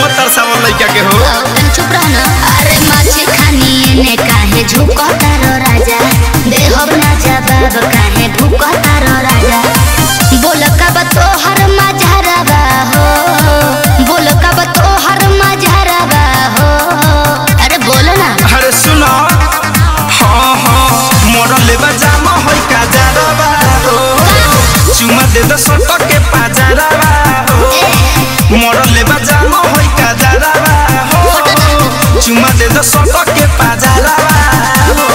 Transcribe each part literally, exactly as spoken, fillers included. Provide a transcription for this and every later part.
हो तरसावल लइका के हो तन चुप रह ना। अरे माछी खानी ने काहे झुकता रो राजा, देहब ना जवाब काहे भूकता रो राजा। बोल कब तोहर मजहरबा हो, बोल कब तोहर मजहरबा हो। अरे बोल ना। अरे सुनो हाँ हाँ मोर लेबा जामा होई का जारबा हो, चुमा दे दो सोटो के पाजरबा हो। मोर लेबा जामा होई का जारबा हो, चुमा दे दो सोटो के पाजरबा हो।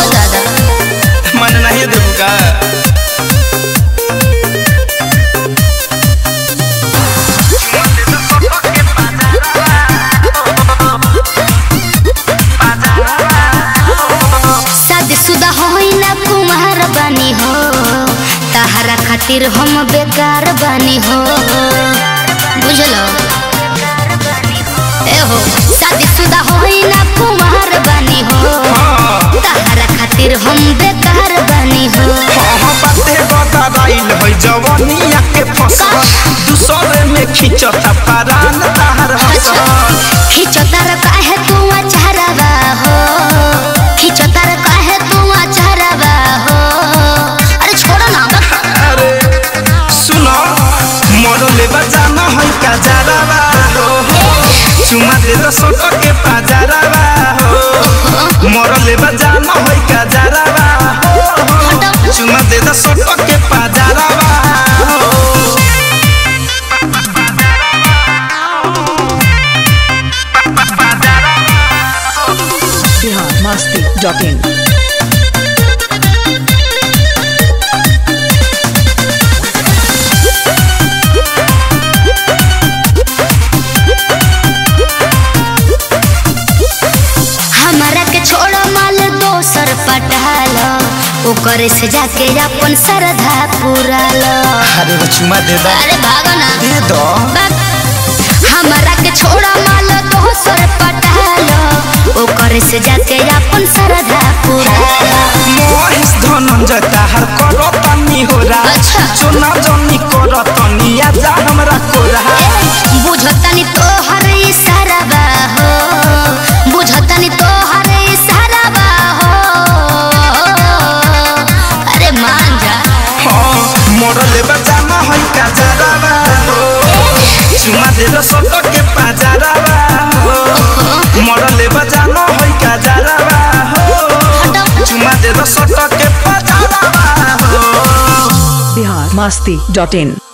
मन नहीं देबू का खातिर हम बेकार बानी हो, बुझलो ए हो शादीशुदा होई ना कुमार बानी हो, तहरा खातिर हम बेकार बानी हो। हां बाते बदराइल होई जवानिया के फसल, दूसरे में खिंचता परान तहर हसन। खिंचता रे काहे तू अचहरबा हो, खिंचता रे काहे तू अचहरबा हो। अरे छोड़ो ना। मोर लेबा जाना होई का जारबा हो, चुमा दे दो सोटो के पाजरबा हो। मोर लेबा जाना होई का जारबा हो, चुमा दे दो सोटो के पाजरबा हो। बिहार मस्ती डॉट इन ओकरे से जाके अपन श्रद्धा पूरा लो। अरे वो चुमा दे दो। अरे भागो ना दे दो। हमारा के छोड़ा माल तो सर पटालो, ओकरे से जाके अपन श्रद्धा पूरा लो। मोहिस धनंजय ताहर करो तनी होला, अच्छा चुना जनी करो तनी आजा हमरा कोरा। बुझतनी तोहर इशाराबा हो, बुझतनी तोहर इशाराबा हो। अरे मान जा। हां मोर लेबा जाना होई का जारबा हो, चुमा दे दो सोटो के पाजरबा हो। मोर लेबा जाना होई का जारबा हो, चुमा दे दो सोटो के पाजरबा हो। बिहार मस्ती डॉट इन